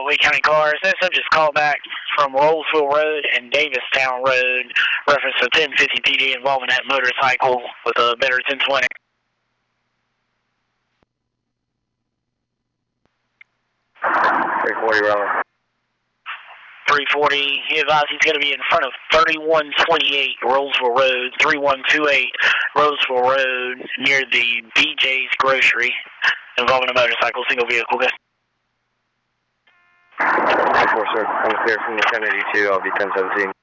Wake County cars. That subject's called back from Rollsville Road and Davistown Road. Reference to 1050 PD involving that motorcycle with a better 1020. 340 rolling. 340, he advised he's going to be in front of 3128 Rollsville Road, 3128 Rollsville Road, near the BJ's Grocery, involving a motorcycle, single vehicle. Good. 4, sir. I'm clear from the 1082. I'll be 1017.